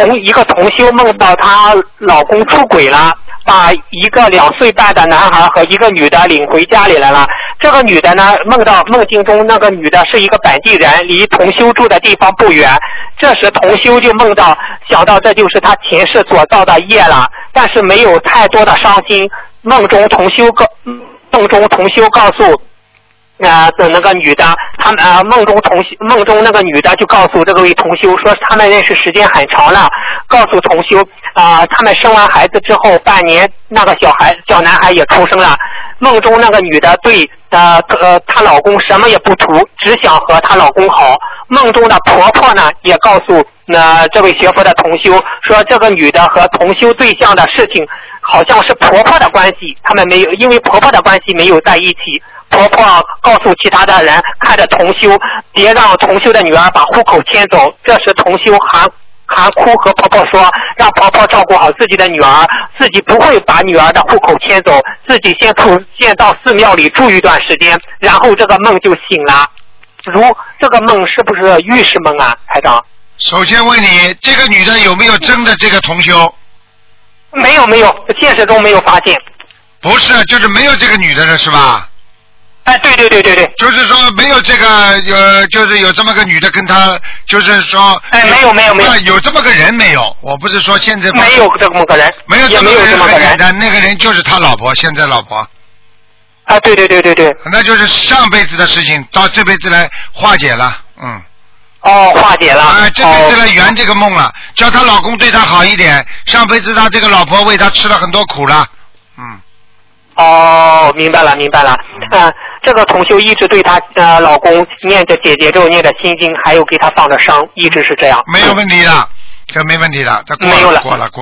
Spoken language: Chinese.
一个同修梦到她老公出轨了，把一个2岁半的男孩和一个女的领回家里来了。这个女的呢，梦境中那个女的是一个本地人，离同修住的地方不远。这时同修就想到这就是他前世所造的业了，但是没有太多的伤心。梦中同修告诉那个女的，梦中那个女的就告诉这位同修说，他们认识时间很长了，告诉同修他们生完孩子之后半年，那个小男孩也出生了。梦中那个女的对她老公什么也不图，只想和她老公好。梦中的婆婆呢也告诉这位学佛的同修说，这个女的和同修对象的事情好像是婆婆的关系，他们没有，因为婆婆的关系没有在一起。婆婆告诉其他的人看着同修，别让同修的女儿把户口迁走。这时同修还哭和婆婆说，让婆婆照顾好自己的女儿，自己不会把女儿的户口迁走，自己先出现到寺庙里住一段时间，然后这个梦就醒了。这个梦是不是预示梦啊，台长？ 首先问你，这个女的有没有真的这个同修？ 没有，现实中没有发现。 不是，就是没有这个女的了，是吧？ 哎，对， 就是说没有这个就是有这么个女的跟他，就是说， 哎，没有， 有这么个人没有？我不是说现在没有这么个人， 没有这么个人，很简单，那个人就是他老婆，现在老婆。 啊，对， 那就是上辈子的事情，到这辈子来化解了， 化解了。 这辈子来圆这个梦了，叫她老公对她好一点。上辈子她这个老婆为她吃了很多苦了， 明白了。这个同修一直对她老公念着姐姐咒，念着心经，还有给她放着伤，一直是这样。 没有问题的，这没问题的，这过了。